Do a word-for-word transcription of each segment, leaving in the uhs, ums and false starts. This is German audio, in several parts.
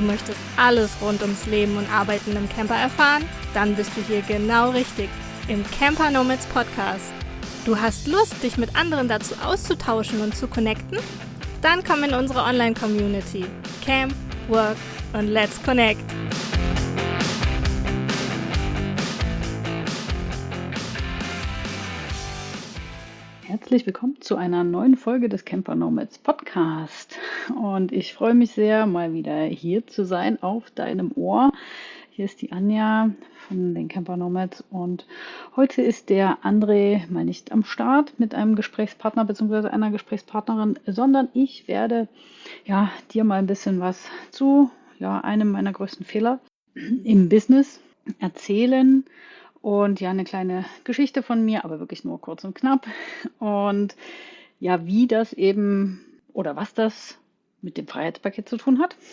möchtest alles rund ums Leben und Arbeiten im Camper erfahren? Dann bist du hier genau richtig, im Camper Nomads Podcast. Du hast Lust, dich mit anderen dazu auszutauschen und zu connecten? Dann komm in unsere Online-Community. Camp, Work und Let's Connect. Herzlich willkommen zu einer neuen Folge des Camper Nomads Podcast. Und ich freue mich sehr, mal wieder hier zu sein auf deinem Ohr. Hier ist die Anja von den Camper Nomads und heute ist der André mal nicht am Start mit einem Gesprächspartner bzw. einer Gesprächspartnerin, sondern ich werde ja dir mal ein bisschen was zu ja, einem meiner größten Fehler im Business erzählen. Und ja, eine kleine Geschichte von mir, aber wirklich nur kurz und knapp. Und ja, wie das eben oder was das mit dem Freiheitspaket zu tun hat.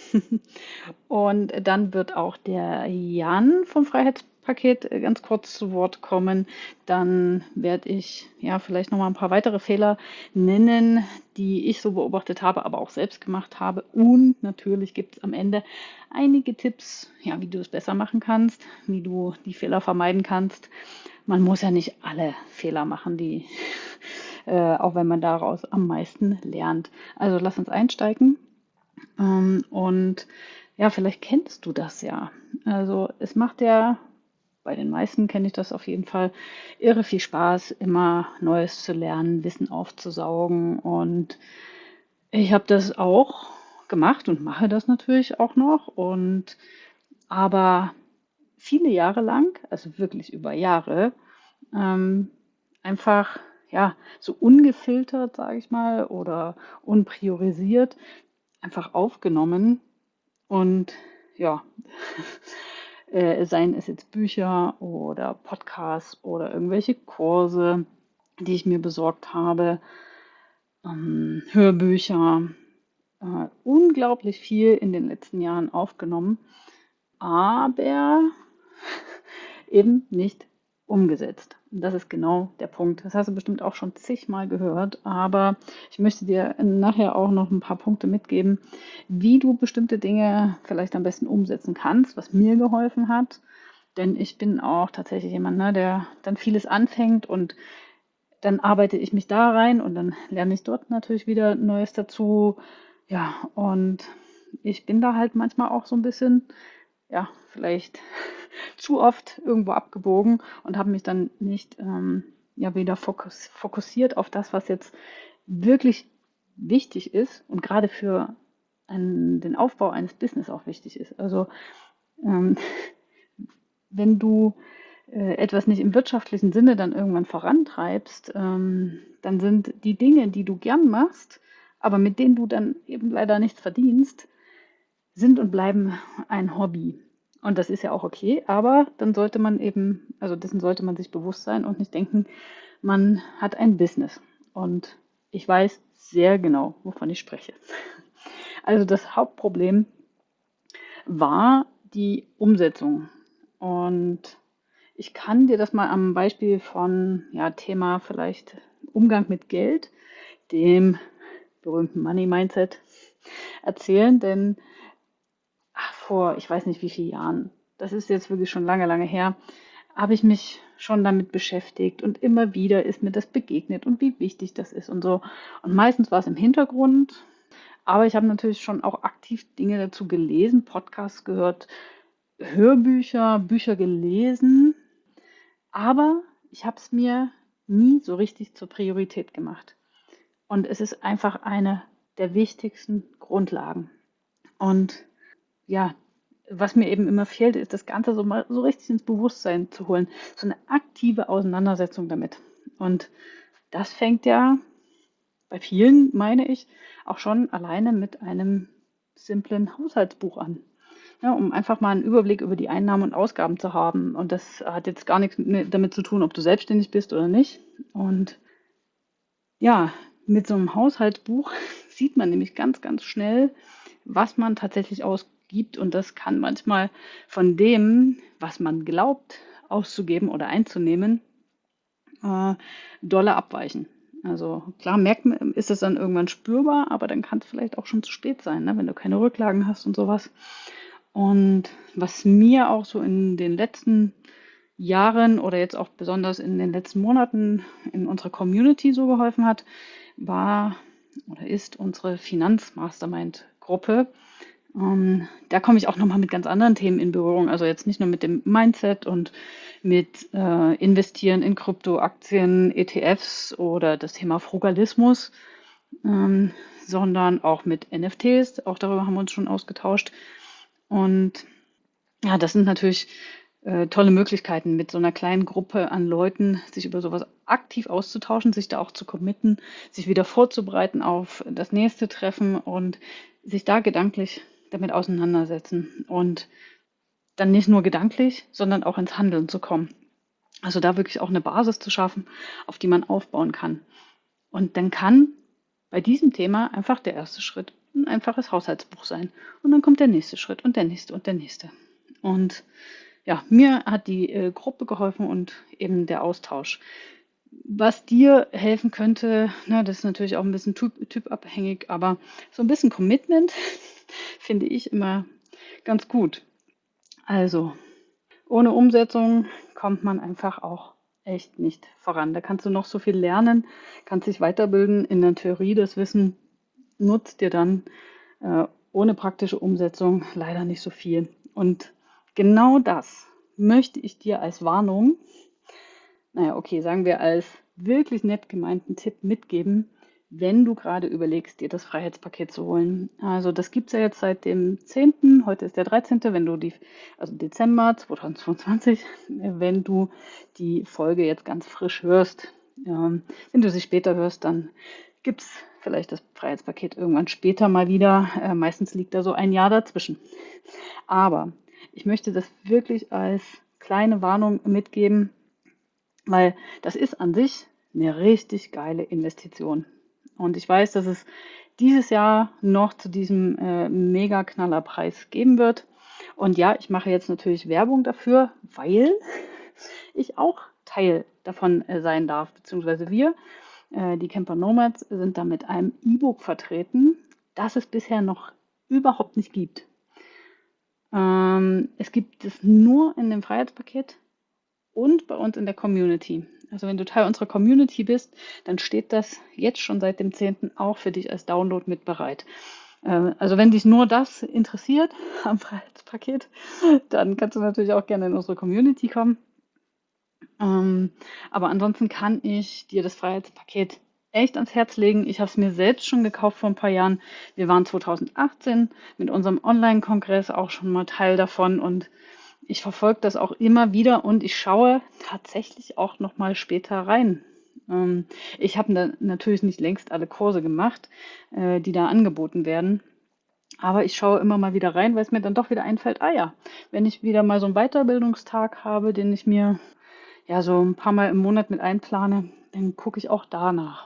Und dann wird auch der Jan vom Freiheitspaket ganz kurz zu Wort kommen. Dann werde ich ja vielleicht nochmal ein paar weitere Fehler nennen, die ich so beobachtet habe, aber auch selbst gemacht habe. Und natürlich gibt es am Ende einige Tipps, ja, wie du es besser machen kannst, wie du die Fehler vermeiden kannst. Man muss ja nicht alle Fehler machen, die Äh, auch wenn man daraus am meisten lernt. Also lass uns einsteigen. Ähm, und ja, vielleicht kennst du das ja. Also es macht ja, bei den meisten kenne ich das auf jeden Fall, irre viel Spaß, immer Neues zu lernen, Wissen aufzusaugen. Und ich habe das auch gemacht und mache das natürlich auch noch. Und aber viele Jahre lang, also wirklich über Jahre, ähm, einfach ja so ungefiltert, sage ich mal, oder unpriorisiert einfach aufgenommen und ja, äh, seien es jetzt Bücher oder Podcasts oder irgendwelche Kurse, die ich mir besorgt habe, ähm, Hörbücher, äh, unglaublich viel in den letzten Jahren aufgenommen, aber eben nicht umgesetzt. Und das ist genau der Punkt. Das hast du bestimmt auch schon zigmal gehört, aber ich möchte dir nachher auch noch ein paar Punkte mitgeben, wie du bestimmte Dinge vielleicht am besten umsetzen kannst, was mir geholfen hat. Denn ich bin auch tatsächlich jemand, ne, der dann vieles anfängt und dann arbeite ich mich da rein und dann lerne ich dort natürlich wieder Neues dazu. Ja, und ich bin da halt manchmal auch so ein bisschen, ja, vielleicht zu oft irgendwo abgebogen und habe mich dann nicht ähm, ja wieder fokus, fokussiert auf das, was jetzt wirklich wichtig ist und gerade für einen, den Aufbau eines Business auch wichtig ist. Also ähm, wenn du äh, etwas nicht im wirtschaftlichen Sinne dann irgendwann vorantreibst, ähm, dann sind die Dinge, die du gern machst, aber mit denen du dann eben leider nichts verdienst, sind und bleiben ein Hobby. Und das ist ja auch okay, aber dann sollte man eben, also dessen sollte man sich bewusst sein und nicht denken, man hat ein Business. Und ich weiß sehr genau, wovon ich spreche. Also das Hauptproblem war die Umsetzung. Und ich kann dir das mal am Beispiel von ja, Thema vielleicht Umgang mit Geld, dem berühmten Money Mindset, erzählen, denn ach, vor, ich weiß nicht wie vielen Jahren, das ist jetzt wirklich schon lange, lange her, habe ich mich schon damit beschäftigt und immer wieder ist mir das begegnet und wie wichtig das ist und so. Und meistens war es im Hintergrund, aber ich habe natürlich schon auch aktiv Dinge dazu gelesen, Podcasts gehört, Hörbücher, Bücher gelesen, aber ich habe es mir nie so richtig zur Priorität gemacht. Und es ist einfach eine der wichtigsten Grundlagen. Und ja, was mir eben immer fehlt, ist das Ganze so mal so richtig ins Bewusstsein zu holen. So eine aktive Auseinandersetzung damit. Und das fängt ja bei vielen, meine ich, auch schon alleine mit einem simplen Haushaltsbuch an. Ja, um einfach mal einen Überblick über die Einnahmen und Ausgaben zu haben. Und das hat jetzt gar nichts mit, damit zu tun, ob du selbstständig bist oder nicht. Und ja, mit so einem Haushaltsbuch sieht man nämlich ganz, ganz schnell, was man tatsächlich ausgibt. Und das kann manchmal von dem, was man glaubt auszugeben oder einzunehmen, äh, dolle abweichen. Also klar merkt man, ist es dann irgendwann spürbar, aber dann kann es vielleicht auch schon zu spät sein, ne, wenn du keine Rücklagen hast und sowas. Und was mir auch so in den letzten Jahren oder jetzt auch besonders in den letzten Monaten in unserer Community so geholfen hat, war oder ist unsere Finanz-Mastermind-Gruppe. Ähm, da komme ich auch nochmal mit ganz anderen Themen in Berührung. Also jetzt nicht nur mit dem Mindset und mit äh, Investieren in Kryptoaktien, E T Fs oder das Thema Frugalismus, ähm, sondern auch mit N F Ts. Auch darüber haben wir uns schon ausgetauscht. Und ja, das sind natürlich äh, tolle Möglichkeiten, mit so einer kleinen Gruppe an Leuten sich über sowas aktiv auszutauschen, sich da auch zu committen, sich wieder vorzubereiten auf das nächste Treffen und sich da gedanklich damit auseinandersetzen und dann nicht nur gedanklich, sondern auch ins Handeln zu kommen. Also da wirklich auch eine Basis zu schaffen, auf die man aufbauen kann. Und dann kann bei diesem Thema einfach der erste Schritt ein einfaches Haushaltsbuch sein. Und dann kommt der nächste Schritt und der nächste und der nächste. Und ja, mir hat die äh, Gruppe geholfen und eben der Austausch. Was dir helfen könnte, na, das ist natürlich auch ein bisschen typ, typabhängig, aber so ein bisschen Commitment finde ich immer ganz gut. Also, ohne Umsetzung kommt man einfach auch echt nicht voran. Da kannst du noch so viel lernen, kannst dich weiterbilden in der Theorie. Das Wissen nutzt dir dann äh, ohne praktische Umsetzung leider nicht so viel. Und genau das möchte ich dir als Warnung, naja, okay, sagen wir als wirklich nett gemeinten Tipp mitgeben, wenn du gerade überlegst, dir das Freiheitspaket zu holen. Also das gibt es ja jetzt seit dem zehnten, heute ist der dreizehnte, wenn du die, also Dezember zweitausendzweiundzwanzig, wenn du die Folge jetzt ganz frisch hörst. Ähm, wenn du sie später hörst, dann gibt es vielleicht das Freiheitspaket irgendwann später mal wieder. Äh, meistens liegt da so ein Jahr dazwischen. Aber ich möchte das wirklich als kleine Warnung mitgeben, weil das ist an sich eine richtig geile Investition. Und ich weiß, dass es dieses Jahr noch zu diesem äh, Mega-Knaller-Preis geben wird. Und ja, ich mache jetzt natürlich Werbung dafür, weil ich auch Teil davon äh, sein darf, beziehungsweise wir, äh, die Camper Nomads, sind da mit einem E-Book vertreten, das es bisher noch überhaupt nicht gibt. Ähm, es gibt es nur in dem Freiheitspaket und bei uns in der Community. Also wenn du Teil unserer Community bist, dann steht das jetzt schon seit dem zehnten auch für dich als Download mit bereit. Äh, Also wenn dich nur das interessiert am Freiheitspaket, dann kannst du natürlich auch gerne in unsere Community kommen. Ähm, Aber ansonsten kann ich dir das Freiheitspaket echt ans Herz legen. Ich habe es mir selbst schon gekauft vor ein paar Jahren. Wir waren zweitausendachtzehn mit unserem Online-Kongress auch schon mal Teil davon und ich verfolge das auch immer wieder und ich schaue tatsächlich auch noch mal später rein. Ähm, Ich habe da natürlich nicht längst alle Kurse gemacht, äh, die da angeboten werden. Aber ich schaue immer mal wieder rein, weil es mir dann doch wieder einfällt, ah ja, wenn ich wieder mal so einen Weiterbildungstag habe, den ich mir ja so ein paar Mal im Monat mit einplane, dann gucke ich auch danach.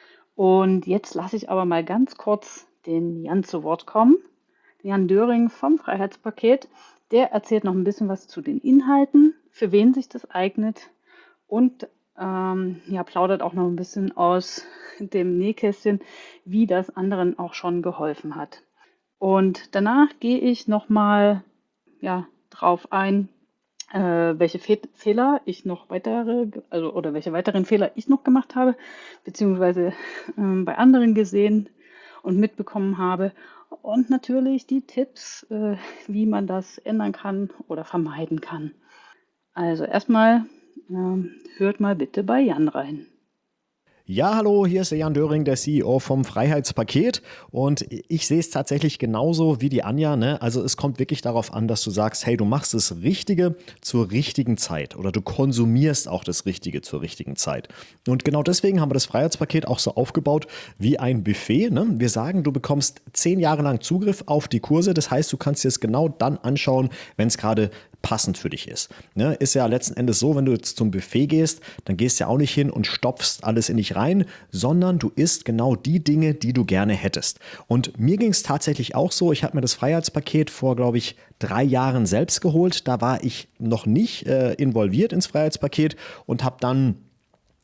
Und jetzt lasse ich aber mal ganz kurz den Jan zu Wort kommen. Jan Döring vom Freiheitspaket. Der erzählt noch ein bisschen was zu den Inhalten, für wen sich das eignet und ähm, ja, plaudert auch noch ein bisschen aus dem Nähkästchen, wie das anderen auch schon geholfen hat. Und danach gehe ich nochmal ja, drauf ein, äh, welche Fe Fehler ich noch weitere, also oder welche weiteren Fehler ich noch gemacht habe, beziehungsweise ähm, bei anderen gesehen und mitbekommen habe. Und natürlich die Tipps, äh, wie man das ändern kann oder vermeiden kann. Also erstmal ähm, hört mal bitte bei Jan rein. Ja, hallo, hier ist der Jan Döring, der C E O vom Freiheitspaket und ich sehe es tatsächlich genauso wie die Anja, ne? Also es kommt wirklich darauf an, dass du sagst, hey, du machst das Richtige zur richtigen Zeit oder du konsumierst auch das Richtige zur richtigen Zeit. Und genau deswegen haben wir das Freiheitspaket auch so aufgebaut wie ein Buffet, ne? Wir sagen, du bekommst zehn Jahre lang Zugriff auf die Kurse, das heißt, du kannst dir es genau dann anschauen, wenn es gerade passend für dich ist. Ne? Ist ja letzten Endes so, wenn du jetzt zum Buffet gehst, dann gehst du ja auch nicht hin und stopfst alles in dich rein, sondern du isst genau die Dinge, die du gerne hättest. Und mir ging es tatsächlich auch so, ich habe mir das Freiheitspaket vor, glaube ich, drei Jahren selbst geholt. Da war ich noch nicht äh, involviert ins Freiheitspaket und habe dann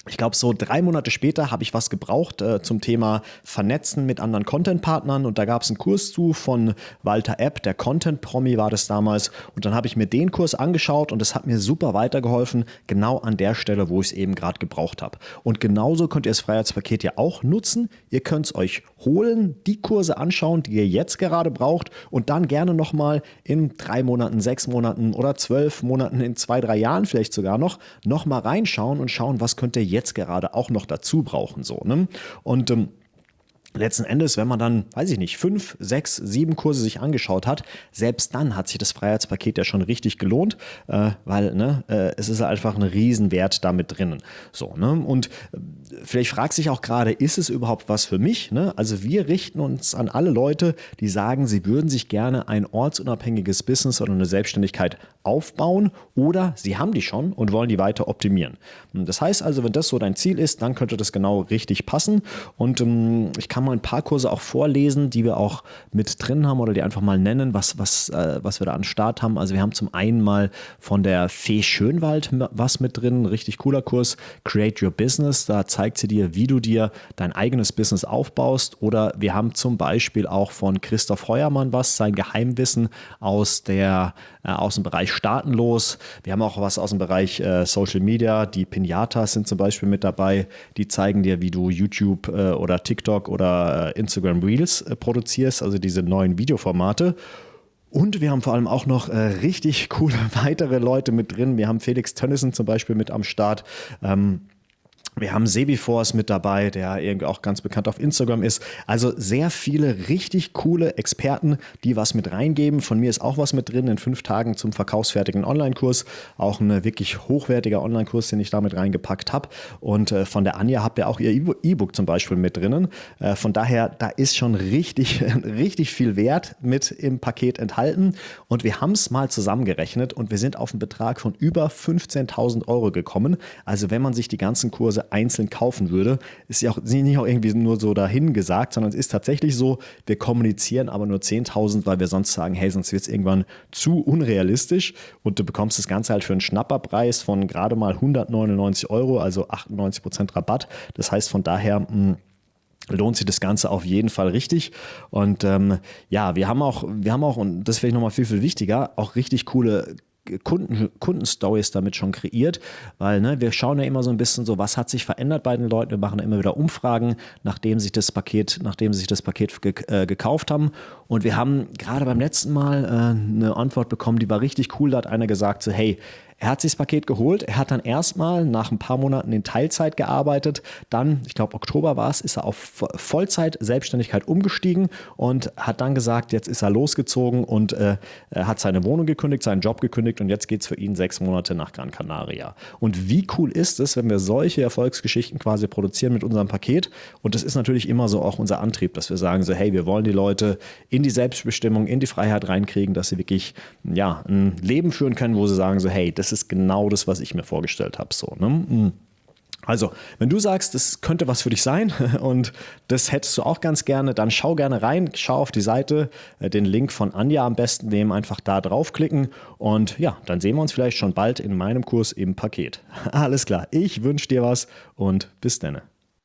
Ich glaube, so drei Monate später habe ich was gebraucht äh, zum Thema Vernetzen mit anderen Content-Partnern und da gab es einen Kurs zu von Walter Epp, der Content-Promi war das damals und dann habe ich mir den Kurs angeschaut und es hat mir super weitergeholfen, genau an der Stelle, wo ich es eben gerade gebraucht habe. Und genauso könnt ihr das Freiheitspaket ja auch nutzen. Ihr könnt es euch holen, die Kurse anschauen, die ihr jetzt gerade braucht und dann gerne nochmal in drei Monaten, sechs Monaten oder zwölf Monaten, in zwei, drei Jahren vielleicht sogar noch, nochmal reinschauen und schauen, was könnt ihr jetzt gerade auch noch dazu brauchen. So, ne? Und ähm, letzten Endes, wenn man dann, weiß ich nicht, fünf, sechs, sieben Kurse sich angeschaut hat, selbst dann hat sich das Freiheitspaket ja schon richtig gelohnt, äh, weil ne, äh, es ist einfach ein Riesenwert damit drinnen. So, ne? Und äh, vielleicht fragt sich auch gerade, ist es überhaupt was für mich? Ne? Also wir richten uns an alle Leute, die sagen, sie würden sich gerne ein ortsunabhängiges Business oder eine Selbstständigkeit aufbauen oder sie haben die schon und wollen die weiter optimieren. Das heißt also, wenn das so dein Ziel ist, dann könnte das genau richtig passen und ähm, ich kann mal ein paar Kurse auch vorlesen, die wir auch mit drin haben oder die einfach mal nennen, was, was, äh, was wir da an Start haben. Also wir haben zum einen mal von der Fee Schönwald was mit drin, ein richtig cooler Kurs, Create Your Business, da zeigt sie dir, wie du dir dein eigenes Business aufbaust oder wir haben zum Beispiel auch von Christoph Heuermann was, sein Geheimwissen aus, der, äh, aus dem Bereich Staatenlos. Wir haben auch was aus dem Bereich äh, Social Media, die Pinatas sind zum Beispiel mit dabei, die zeigen dir, wie du YouTube äh, oder TikTok oder Instagram Reels äh, produzierst, also diese neuen Videoformate. Und wir haben vor allem auch noch äh, richtig coole weitere Leute mit drin. Wir haben Felix Tönnissen zum Beispiel mit am Start. Ähm, Wir haben Sebiforce mit dabei, der irgendwie auch ganz bekannt auf Instagram ist. Also sehr viele richtig coole Experten, die was mit reingeben. Von mir ist auch was mit drin in fünf Tagen zum verkaufsfertigen Online-Kurs. Auch ein wirklich hochwertiger Online-Kurs, den ich da mit reingepackt habe. Und äh, von der Anja habt ihr auch ihr E-Book zum Beispiel mit drinnen. Äh, von daher, da ist schon richtig, richtig viel Wert mit im Paket enthalten. Und wir haben es mal zusammengerechnet und wir sind auf einen Betrag von über fünfzehntausend Euro gekommen. Also wenn man sich die ganzen Kurse einzeln kaufen würde, ist ja auch nicht auch irgendwie nur so dahin gesagt, sondern es ist tatsächlich so, wir kommunizieren aber nur zehntausend, weil wir sonst sagen, hey, sonst wird es irgendwann zu unrealistisch und du bekommst das Ganze halt für einen Schnapperpreis von gerade mal hundertneunundneunzig Euro, also achtundneunzig Prozent Rabatt. Das heißt von daher mh, lohnt sich das Ganze auf jeden Fall richtig. Und ähm, ja, wir haben auch, wir haben auch, und das ist vielleicht nochmal viel, viel wichtiger, auch richtig coole Kunden, Kundenstories damit schon kreiert, weil ne, wir schauen ja immer so ein bisschen so, was hat sich verändert bei den Leuten. Wir machen immer wieder Umfragen, nachdem sich das Paket, nachdem sie sich das Paket ge äh, gekauft haben. Und wir haben gerade beim letzten Mal äh, eine Antwort bekommen, die war richtig cool. Da hat einer gesagt so, hey, er hat sich das Paket geholt, er hat dann erstmal nach ein paar Monaten in Teilzeit gearbeitet, dann, ich glaube Oktober war es, ist er auf Vollzeit-Selbstständigkeit umgestiegen und hat dann gesagt, jetzt ist er losgezogen und äh, er hat seine Wohnung gekündigt, seinen Job gekündigt und jetzt geht es für ihn sechs Monate nach Gran Canaria. Und wie cool ist es, wenn wir solche Erfolgsgeschichten quasi produzieren mit unserem Paket? Und das ist natürlich immer so auch unser Antrieb, dass wir sagen so, hey, wir wollen die Leute in die Selbstbestimmung, in die Freiheit reinkriegen, dass sie wirklich ja, ein Leben führen können, wo sie sagen so, hey, das ist genau das, was ich mir vorgestellt habe. So, ne? Also, wenn du sagst, das könnte was für dich sein und das hättest du auch ganz gerne, dann schau gerne rein, schau auf die Seite, den Link von Anja am besten nehmen, einfach da draufklicken und ja, dann sehen wir uns vielleicht schon bald in meinem Kurs im Paket. Alles klar, ich wünsche dir was und bis dann.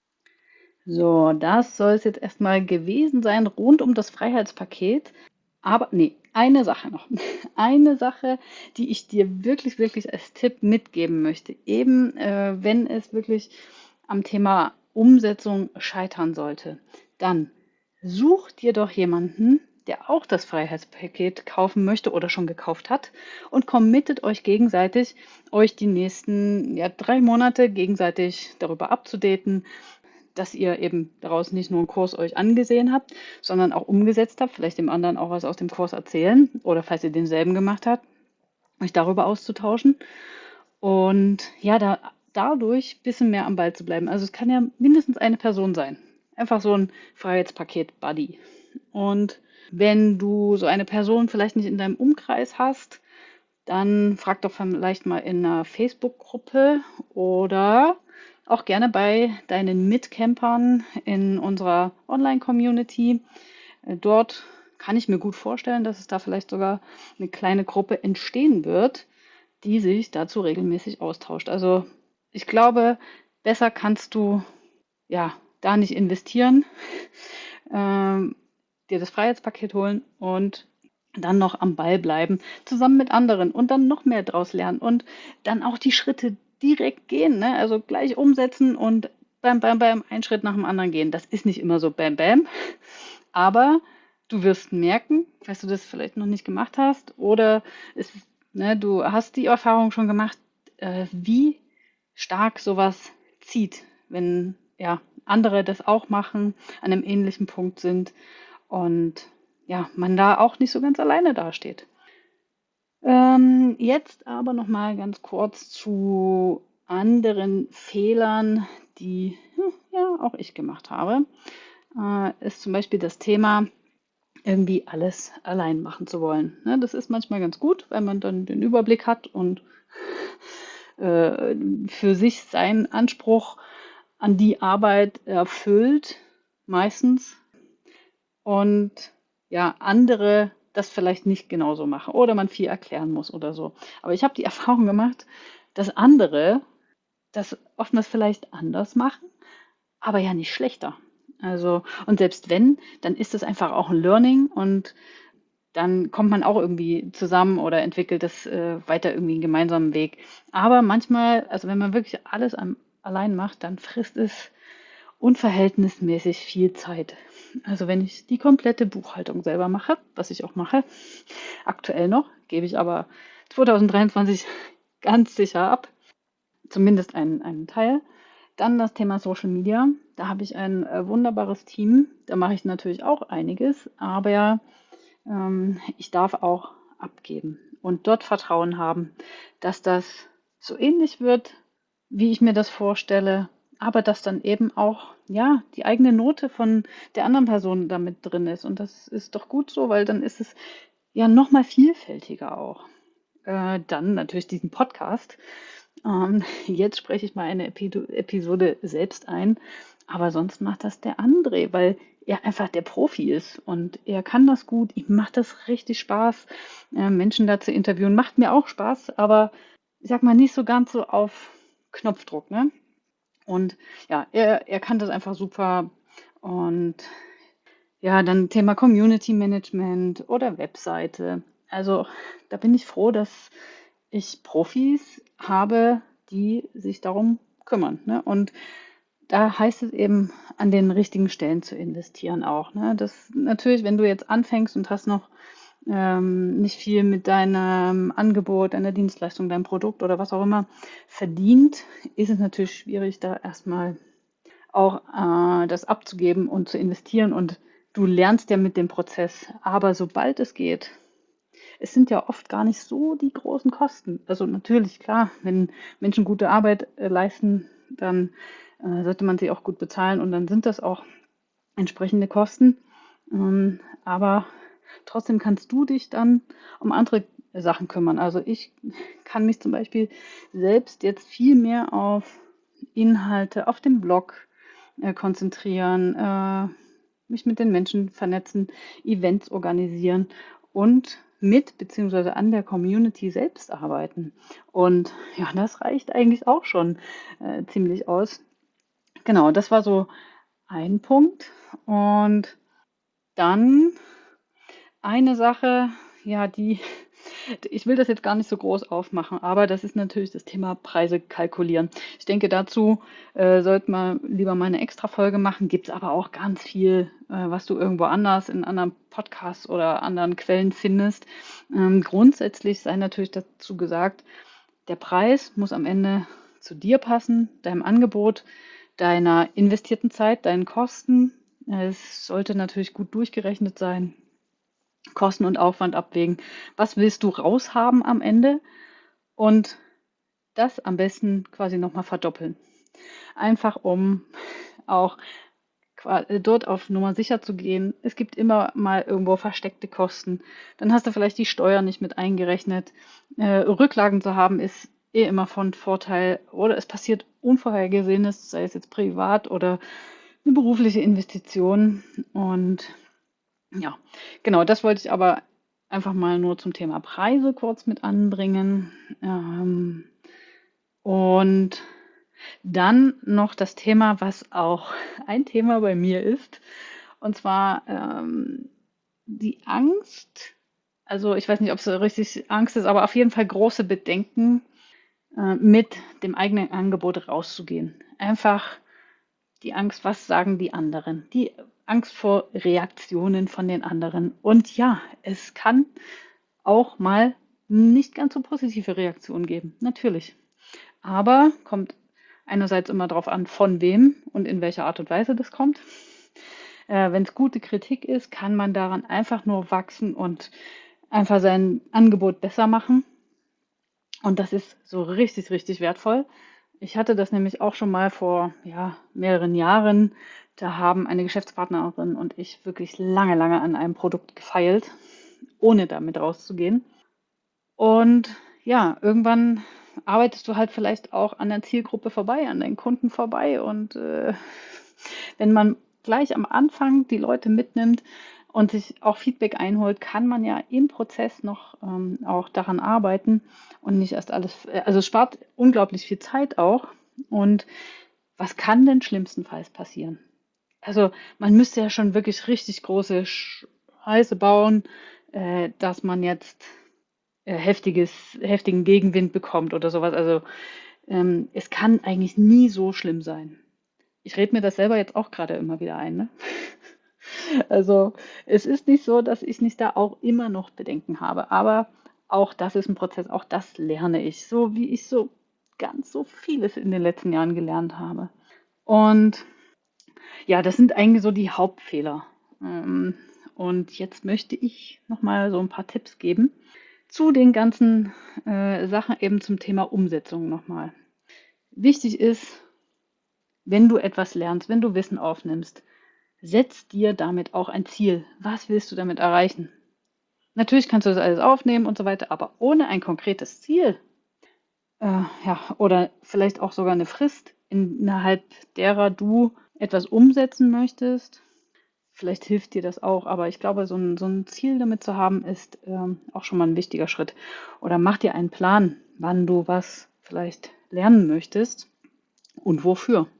So, das soll es jetzt erstmal gewesen sein rund um das Freiheitspaket. Aber nee, eine Sache noch. Eine Sache, die ich dir wirklich, wirklich als Tipp mitgeben möchte. Eben, äh, wenn es wirklich am Thema Umsetzung scheitern sollte, dann such dir doch jemanden, der auch das Freiheitspaket kaufen möchte oder schon gekauft hat und committet euch gegenseitig, euch die nächsten ja, drei Monate gegenseitig darüber abzudaten, dass ihr eben daraus nicht nur einen Kurs euch angesehen habt, sondern auch umgesetzt habt, vielleicht dem anderen auch was aus dem Kurs erzählen oder falls ihr denselben gemacht habt, euch darüber auszutauschen und ja, da, dadurch ein bisschen mehr am Ball zu bleiben. Also es kann ja mindestens eine Person sein, einfach so ein Freiheitspaket-Buddy. Und wenn du so eine Person vielleicht nicht in deinem Umkreis hast, dann frag doch vielleicht mal in einer Facebook-Gruppe oder auch gerne bei deinen Mitcampern in unserer Online-Community. Dort kann ich mir gut vorstellen, dass es da vielleicht sogar eine kleine Gruppe entstehen wird, die sich dazu regelmäßig austauscht. Also ich glaube, besser kannst du ja da nicht investieren, ähm, dir das Freiheitspaket holen und dann noch am Ball bleiben, zusammen mit anderen und dann noch mehr draus lernen und dann auch die Schritte direkt gehen, ne? Also gleich umsetzen und bam, bam, bam, einen Schritt nach dem anderen gehen. Das ist nicht immer so bam, bam, aber du wirst merken, falls du das vielleicht noch nicht gemacht hast oder es, ne, du hast die Erfahrung schon gemacht, äh, wie stark sowas zieht, wenn ja andere das auch machen, an einem ähnlichen Punkt sind und ja, man da auch nicht so ganz alleine dasteht. Ähm, jetzt aber noch mal ganz kurz zu anderen Fehlern, die hm, ja auch ich gemacht habe. Äh, ist zum Beispiel das Thema, irgendwie alles allein machen zu wollen. Ne, das ist manchmal ganz gut, weil man dann den Überblick hat und äh, für sich seinen Anspruch an die Arbeit erfüllt, meistens. Und ja, andere das vielleicht nicht genauso machen oder man viel erklären muss oder so. Aber ich habe die Erfahrung gemacht, dass andere das oftmals vielleicht anders machen, aber ja nicht schlechter. Also, und selbst wenn, dann ist es einfach auch ein Learning und dann kommt man auch irgendwie zusammen oder entwickelt das äh, weiter irgendwie einen gemeinsamen Weg. Aber manchmal, also wenn man wirklich alles am, allein macht, dann frisst es unverhältnismäßig viel Zeit. Also wenn ich die komplette Buchhaltung selber mache, was ich auch mache, aktuell noch, gebe ich aber zwanzig dreiundzwanzig ganz sicher ab, zumindest einen, einen Teil. Dann das Thema Social Media. Da habe ich ein äh, wunderbares Team. Da mache ich natürlich auch einiges, aber ähm, ich darf auch abgeben und dort Vertrauen haben, dass das so ähnlich wird, wie ich mir das vorstelle, aber dass dann eben auch ja die eigene Note von der anderen Person damit drin ist. Und das ist doch gut so, weil dann ist es ja noch mal vielfältiger auch. Äh, dann natürlich diesen Podcast. Ähm, jetzt spreche ich mal eine Epi- Episode selbst ein, aber sonst macht das der André, weil er einfach der Profi ist und er kann das gut. Ihm macht das richtig Spaß, äh, Menschen da zu interviewen. Macht mir auch Spaß, aber ich sag mal nicht so ganz so auf Knopfdruck, ne? Und ja, er, er kann das einfach super. Und ja, dann Thema Community Management oder Webseite. Also da bin ich froh, dass ich Profis habe, die sich darum kümmern. Ne? Und da heißt es eben, an den richtigen Stellen zu investieren auch. Ne? Das natürlich, wenn du jetzt anfängst und hast noch ähm, nicht viel mit deinem Angebot, deiner Dienstleistung, deinem Produkt oder was auch immer verdient, ist es natürlich schwierig, da erstmal auch äh, das abzugeben und zu investieren. Und du lernst ja mit dem Prozess. Aber sobald es geht, es sind ja oft gar nicht so die großen Kosten. Also natürlich, klar, wenn Menschen gute Arbeit äh, leisten, dann äh, sollte man sie auch gut bezahlen und dann sind das auch entsprechende Kosten. Ähm, aber trotzdem kannst du dich dann um andere Sachen kümmern. Also ich kann mich zum Beispiel selbst jetzt viel mehr auf Inhalte auf dem Blog äh, konzentrieren, äh, mich mit den Menschen vernetzen, Events organisieren und mit beziehungsweise an der Community selbst arbeiten. Und ja, das reicht eigentlich auch schon äh, ziemlich aus. Genau, das war so ein Punkt. Und dann eine Sache, ja, die, ich will das jetzt gar nicht so groß aufmachen, aber das ist natürlich das Thema Preise kalkulieren. Ich denke, dazu äh, sollte man lieber mal eine extra Folge machen. Gibt es aber auch ganz viel, äh, was du irgendwo anders in anderen Podcasts oder anderen Quellen findest. Ähm, grundsätzlich sei natürlich dazu gesagt, der Preis muss am Ende zu dir passen, deinem Angebot, deiner investierten Zeit, deinen Kosten. Es sollte natürlich gut durchgerechnet sein. Kosten und Aufwand abwägen. Was willst du raushaben am Ende? Und das am besten quasi nochmal verdoppeln. Einfach um auch dort auf Nummer sicher zu gehen. Es gibt immer mal irgendwo versteckte Kosten. Dann hast du vielleicht die Steuern nicht mit eingerechnet. Äh, Rücklagen zu haben ist eh immer von Vorteil. Oder es passiert Unvorhergesehenes, sei es jetzt privat oder eine berufliche Investition. Und ja, genau, das wollte ich aber einfach mal nur zum Thema Preise kurz mit anbringen. Ähm, und Dann noch das Thema, was auch ein Thema bei mir ist, und zwar ähm, die Angst. Also ich weiß nicht, ob es so richtig Angst ist, aber auf jeden Fall große Bedenken, äh, mit dem eigenen Angebot rauszugehen. Einfach die Angst, was sagen die anderen? Die Angst vor Reaktionen von den anderen. Und ja, es kann auch mal nicht ganz so positive Reaktionen geben, natürlich. Aber kommt einerseits immer darauf an, von wem und in welcher Art und Weise das kommt. Äh, Wenn es gute Kritik ist, kann man daran einfach nur wachsen und einfach sein Angebot besser machen. Und das ist so richtig, richtig wertvoll. Ich hatte das nämlich auch schon mal vor ja, mehreren Jahren. Da haben eine Geschäftspartnerin und ich wirklich lange, lange an einem Produkt gefeilt, ohne damit rauszugehen. Und ja, irgendwann arbeitest du halt vielleicht auch an der Zielgruppe vorbei, an deinen Kunden vorbei. Und äh, wenn man gleich am Anfang die Leute mitnimmt und sich auch Feedback einholt, kann man ja im Prozess noch ähm, auch daran arbeiten und nicht erst alles, äh, also es spart unglaublich viel Zeit auch. Und was kann denn schlimmstenfalls passieren? Also man müsste ja schon wirklich richtig große Scheiße bauen, äh, dass man jetzt äh, heftiges, heftigen Gegenwind bekommt oder sowas. Also ähm, es kann eigentlich nie so schlimm sein. Ich rede mir das selber jetzt auch gerade immer wieder ein, ne? Also es ist nicht so, dass ich nicht da auch immer noch Bedenken habe, aber auch das ist ein Prozess, auch das lerne ich, so wie ich so ganz so vieles in den letzten Jahren gelernt habe. Und ja, das sind eigentlich so die Hauptfehler. Ähm, Und jetzt möchte ich nochmal so ein paar Tipps geben zu den ganzen äh, Sachen eben zum Thema Umsetzung nochmal. Wichtig ist, wenn du etwas lernst, wenn du Wissen aufnimmst, setz dir damit auch ein Ziel. Was willst du damit erreichen? Natürlich kannst du das alles aufnehmen und so weiter, aber ohne ein konkretes Ziel, äh, ja, oder vielleicht auch sogar eine Frist, innerhalb derer du etwas umsetzen möchtest, vielleicht hilft dir das auch, aber ich glaube, so ein, so ein Ziel damit zu haben, ist ähm, auch schon mal ein wichtiger Schritt. Oder mach dir einen Plan, wann du was vielleicht lernen möchtest und wofür.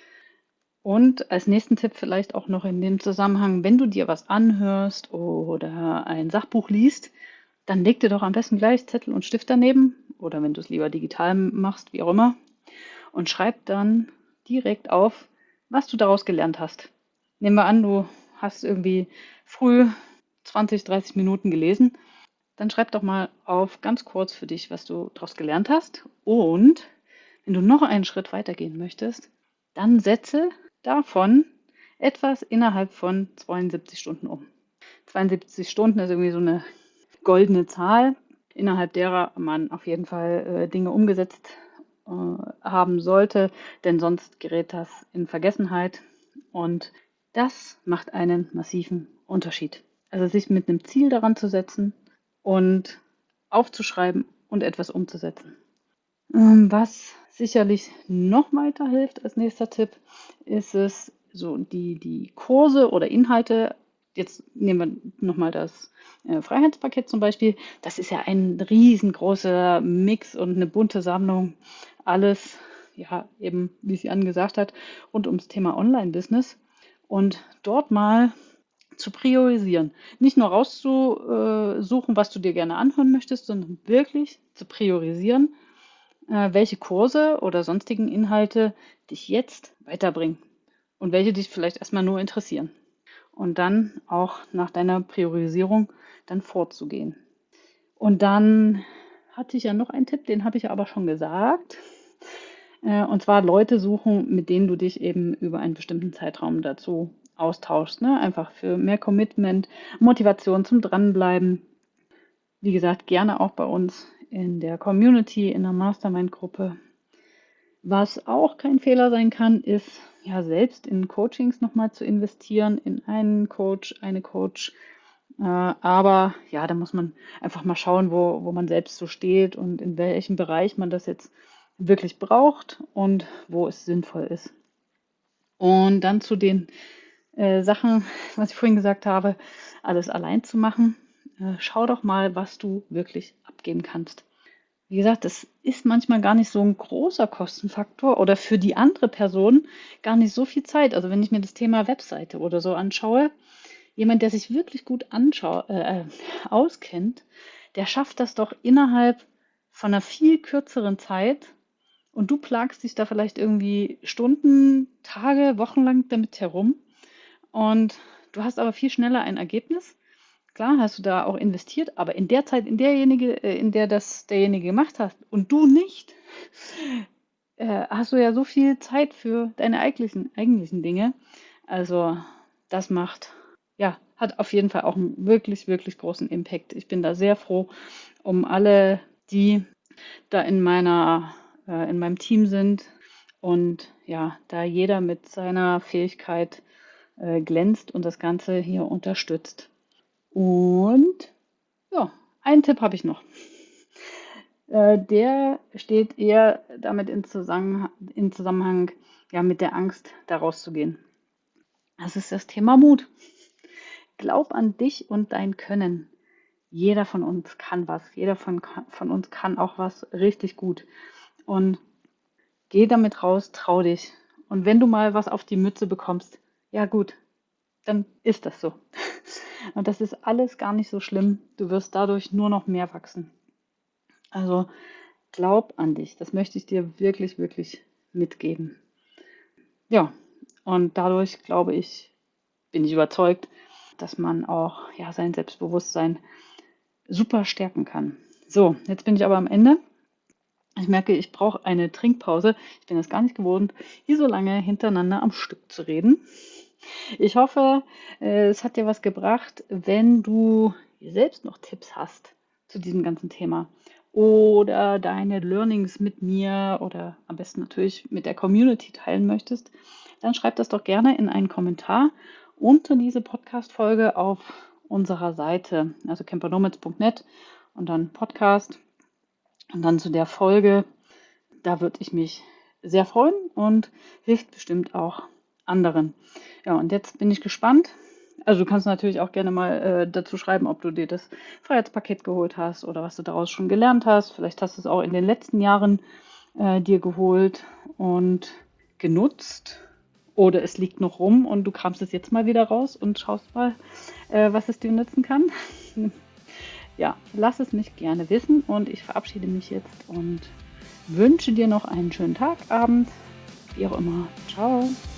Und als nächsten Tipp vielleicht auch noch in dem Zusammenhang, wenn du dir was anhörst oder ein Sachbuch liest, dann leg dir doch am besten gleich Zettel und Stift daneben oder wenn du es lieber digital machst, wie auch immer, und schreib dann direkt auf, was du daraus gelernt hast. Nehmen wir an, du hast irgendwie früh zwanzig, dreißig Minuten gelesen, dann schreib doch mal auf ganz kurz für dich, was du daraus gelernt hast. Und wenn du noch einen Schritt weitergehen möchtest, dann setze davon etwas innerhalb von zweiundsiebzig Stunden um. zweiundsiebzig Stunden ist irgendwie so eine goldene Zahl, innerhalb derer man auf jeden Fall äh, Dinge umgesetzt äh, haben sollte, denn sonst gerät das in Vergessenheit und das macht einen massiven Unterschied. Also sich mit einem Ziel daran zu setzen und aufzuschreiben und etwas umzusetzen. Ähm, Was sicherlich noch weiterhilft als nächster Tipp, ist es, so die, die Kurse oder Inhalte. Jetzt nehmen wir nochmal das äh, Freiheitspaket zum Beispiel. Das ist ja ein riesengroßer Mix und eine bunte Sammlung. Alles, ja, eben, wie sie angesagt hat, rund ums Thema Online-Business. Und dort mal zu priorisieren. Nicht nur rauszusuchen, was du dir gerne anhören möchtest, sondern wirklich zu priorisieren, äh, welche Kurse oder sonstigen Inhalte dich jetzt weiterbringen und welche dich vielleicht erstmal nur interessieren. Und dann auch nach deiner Priorisierung dann vorzugehen. Und dann hatte ich ja noch einen Tipp, den habe ich aber schon gesagt. Äh, Und zwar Leute suchen, mit denen du dich eben über einen bestimmten Zeitraum dazu austauschst. Ne? Einfach für mehr Commitment, Motivation zum Dranbleiben. Wie gesagt, gerne auch bei uns in der Community, in der Mastermind-Gruppe. Was auch kein Fehler sein kann, ist ja selbst in Coachings nochmal zu investieren, in einen Coach, eine Coach. Äh, aber ja, da muss man einfach mal schauen, wo, wo man selbst so steht und in welchem Bereich man das jetzt wirklich braucht und wo es sinnvoll ist. Und dann zu den äh, Sachen, was ich vorhin gesagt habe, alles allein zu machen. Äh, schau doch mal, was du wirklich abgeben kannst. wie gesagt, das ist manchmal gar nicht so ein großer Kostenfaktor oder für die andere Person gar nicht so viel Zeit. Also wenn ich mir das Thema Webseite oder so anschaue, jemand, der sich wirklich gut anschau äh, auskennt, der schafft das doch innerhalb von einer viel kürzeren Zeit und du plagst dich da vielleicht irgendwie Stunden, Tage, Wochen lang damit herum und du hast aber viel schneller ein Ergebnis. Klar hast du da auch investiert, aber in der Zeit, in derjenige, äh, in der das derjenige gemacht hat und du nicht, äh, hast du ja so viel Zeit für deine eigentlichen, eigentlichen Dinge. Also das macht, ja, hat auf jeden Fall auch einen wirklich, wirklich großen Impact. Ich bin da sehr froh um alle, die da in meiner, äh, in meinem Team sind und ja, da jeder mit seiner Fähigkeit äh, glänzt und das Ganze hier unterstützt. Und ja, einen Tipp habe ich noch. Äh, der steht eher damit in Zusammenhang, in Zusammenhang ja, mit der Angst, da rauszugehen. Das ist das Thema Mut. Glaub an dich und dein Können. Jeder von uns kann was. Jeder von, von uns kann auch was richtig gut. Und geh damit raus, trau dich. Und wenn du mal was auf die Mütze bekommst, ja gut, dann ist das so. Und das ist alles gar nicht so schlimm. Du wirst dadurch nur noch mehr wachsen. Also glaub an dich. Das möchte ich dir wirklich, wirklich mitgeben. Ja, und dadurch glaube ich, bin ich überzeugt, dass man auch ja, sein Selbstbewusstsein super stärken kann. So, jetzt bin ich aber am Ende. Ich merke, ich brauche eine Trinkpause. Ich bin es gar nicht gewohnt, hier so lange hintereinander am Stück zu reden. Ich hoffe, es hat dir was gebracht. Wenn du selbst noch Tipps hast zu diesem ganzen Thema oder deine Learnings mit mir oder am besten natürlich mit der Community teilen möchtest, dann schreib das doch gerne in einen Kommentar unter diese Podcast-Folge auf unserer Seite, also campernomads punkt net und dann Podcast und dann zu der Folge. Da würde ich mich sehr freuen und hilft bestimmt auch anderen. Ja, und jetzt bin ich gespannt. Also du kannst natürlich auch gerne mal äh, dazu schreiben, ob du dir das Freiheitspaket geholt hast oder was du daraus schon gelernt hast. Vielleicht hast du es auch in den letzten Jahren äh, dir geholt und genutzt. Oder es liegt noch rum und du kramst es jetzt mal wieder raus und schaust mal, äh, was es dir nützen kann. Ja, lass es mich gerne wissen und ich verabschiede mich jetzt und wünsche dir noch einen schönen Tag, Abend, wie auch immer. Ciao.